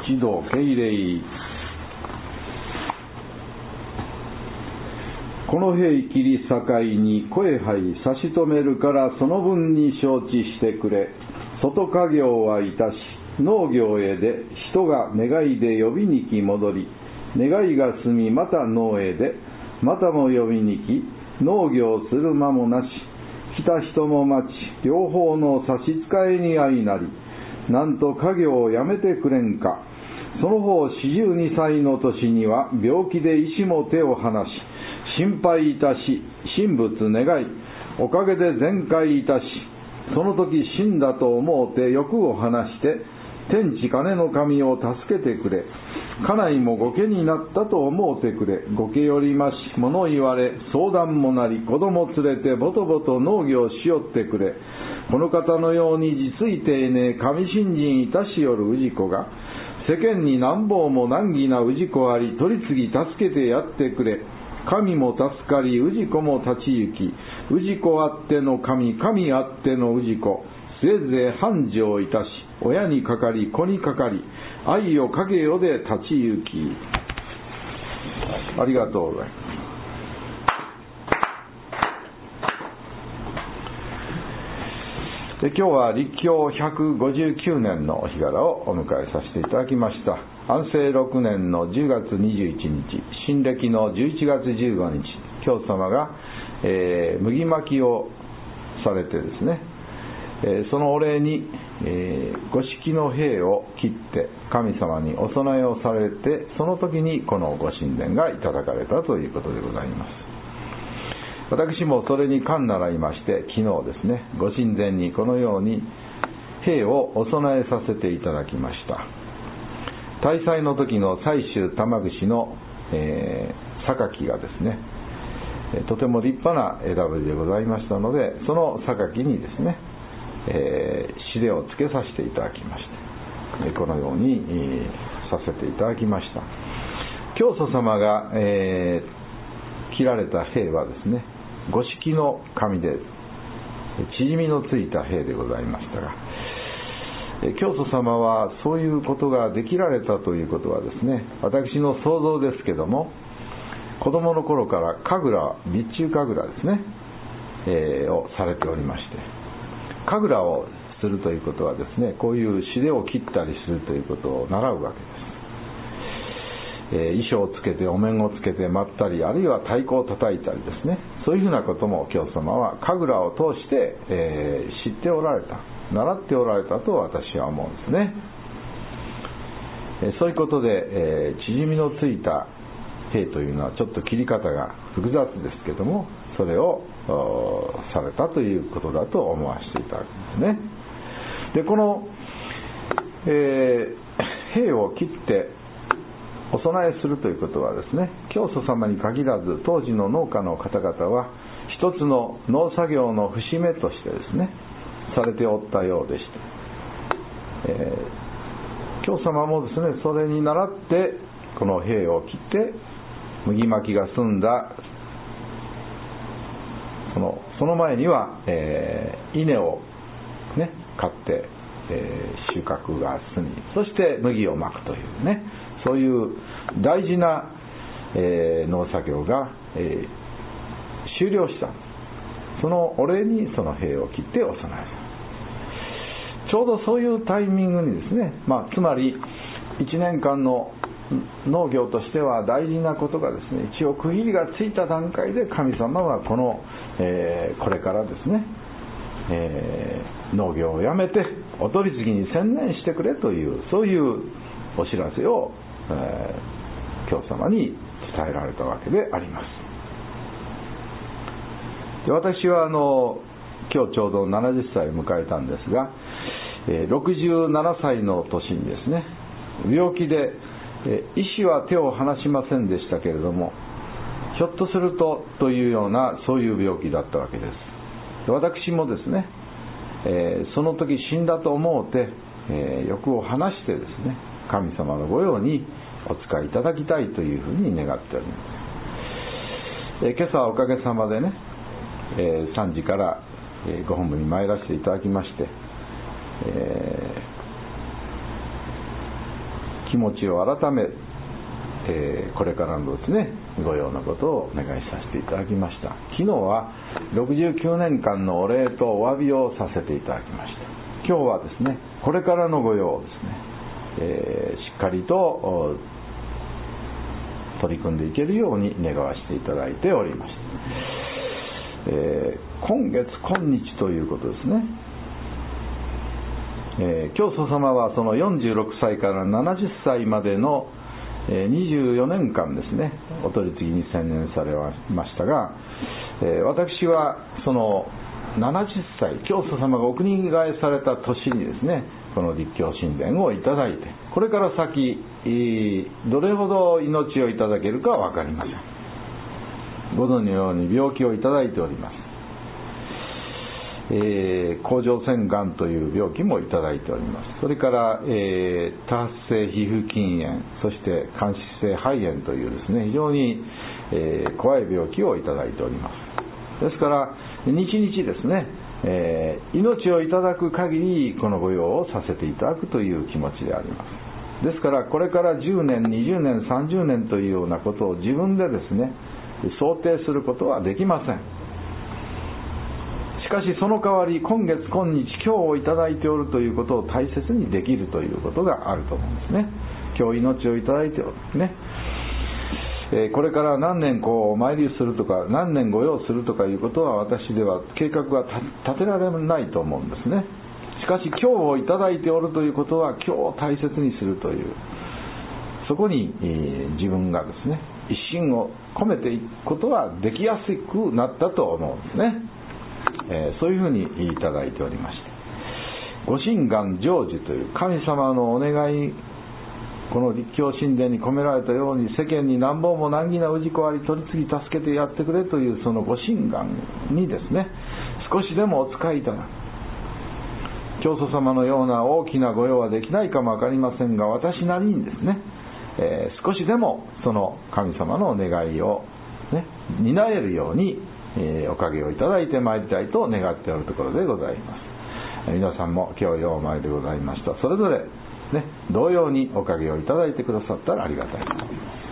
一同敬礼。この兵切り境に声杯差し止めるからその分に承知してくれ。外家業はいたし農業へで人が願いで呼びに来戻り、願いが済みまた農へでまたも呼びに来農業する間もなし、来た人も待ち両方の差し支えに相なり、なんと家業をやめてくれんか。その方42歳の年には病気で医師も手を離し、心配いたし神仏願いおかげで全快いたし、その時死んだと思うて欲を話して天地金の神を助けてくれ。家内も御家になったと思うてくれ。御家よりまし物言われ相談もなり、子供連れてぼとぼと農業しよってくれ。この方のように実い丁寧神信心いたしよる氏子が、世間に何方も難儀な氏子あり、取り次ぎ助けてやってくれ。神も助かり氏子も立ち行き、氏子あっての神、神あっての氏子、せいぜい繁盛いたし、親にかかり子にかかり、愛をかけよで立ち行き。ありがとうございます。今日は立教159年のお日柄をお迎えさせていただきました。安政6年の10月21日、新暦の11月15日、教祖様が、麦巻きをされてですね、そのお礼に、五色の兵を切って神様にお供えをされて、その時にこのご神殿がいただかれたということでございます。私もそれに感習いまして、昨日ですね、ご神殿にこのように兵をお供えさせていただきました。大祭の時の祭宗玉串の、榊がですね、とても立派な枝ぶりでございましたので、その榊にですね、指をつけさせていただきまして、このように、させていただきました。教祖様が、切られた兵はですね、五色の紙で縮みのついた兵でございましたが、教祖様はそういうことができられたということはですね、私の想像ですけども、子供の頃から神楽、備中神楽ですね、をされておりまして、神楽をするということはですね、こういう指を切ったりするということを習うわけです。衣装をつけてお面をつけて舞ったり、あるいは太鼓を叩いたりですね、そういうふうなことも教祖様は神楽を通して、知っておられた、習っておられたと私は思うんですね。そういうことで、縮みのついた兵というのはちょっと切り方が複雑ですけども、それをされたということだと思わせていただくんですね。で、この、兵を切ってお供えするということはですね、教祖様に限らず当時の農家の方々は一つの農作業の節目としてですね、されておったようでした。教祖様もですね、それに倣ってこの兵を切って麦巻きが済んだその前には、稲をね刈って、収穫が済み、そして麦をまくというね、そういう大事な、農作業が、終了した。そのお礼にその兵を切ってお供えする。ちょうどそういうタイミングにですね、つまり1年間の農業としては大事なことがですね、一応区切りがついた段階で神様はこの、これからですね、農業をやめてお取り次ぎに専念してくれという、そういうお知らせを教祖様に伝えられたわけであります。で、私は今日ちょうど70歳を迎えたんですが、67歳の年にですね、病気で医師は手を離しませんでしたけれども、ひょっとするとというようなそういう病気だったわけです。で、私もですね、その時死んだと思うて、欲を離してですね、神様の御用にお使いいただきたいというふうに願っております。今朝はおかげさまでね、3時からご本部に参らせていただきまして、 気持ちを改め、これからのですね御用のことをお願いさせていただきました。昨日は69年間のお礼とお詫びをさせていただきました。今日はですねこれからの御用をですね、しっかりと取り組んでいけるように願わせていただいておりました。今月今日ということですね。教祖様はその46歳から70歳までの24年間ですねお取り次ぎに専念されましたが、私はその70歳教祖様がお国に替えされた年にですねこの立教神殿をいただいて、これから先どれほど命をいただけるかは分かりません。ご存知のように病気をいただいております。甲状腺がんという病気もいただいております。それから、多発性皮膚筋炎、そして間質性肺炎というですね非常に、怖い病気をいただいております。ですから日々ですね、命をいただく限りこの御用をさせていただくという気持ちであります。ですからこれから10年20年30年というようなことを自分でですね想定することはできません。しかしその代わり今月今日今日をいただいておるということを大切にできるということがあると思うんですね。今日命をいただいておるね、これから何年お参りするとか何年御用するとかいうことは私では計画が立てられないと思うんですね。しかし今日をいただいておるということは今日を大切にするという、そこに、自分がですね一心を込めていくことはできやすくなったと思うんですね。そういうふうにいただいておりまして、ご神願成就という神様のお願い、この立教神殿に込められたように世間に何本も難儀な氏子あり取り次ぎ助けてやってくれというそのご神願にですね少しでもお使いいただく。教祖様のような大きな御用はできないかもわかりませんが、私なりにですね、少しでもその神様のお願いを、ね、担えるようにおかげをいただいてまいりたいと願っておるところでございます。皆さんも今日ようお参りでございました。それぞれ、ね、同様におかげをいただいてくださったらありがたいと思います。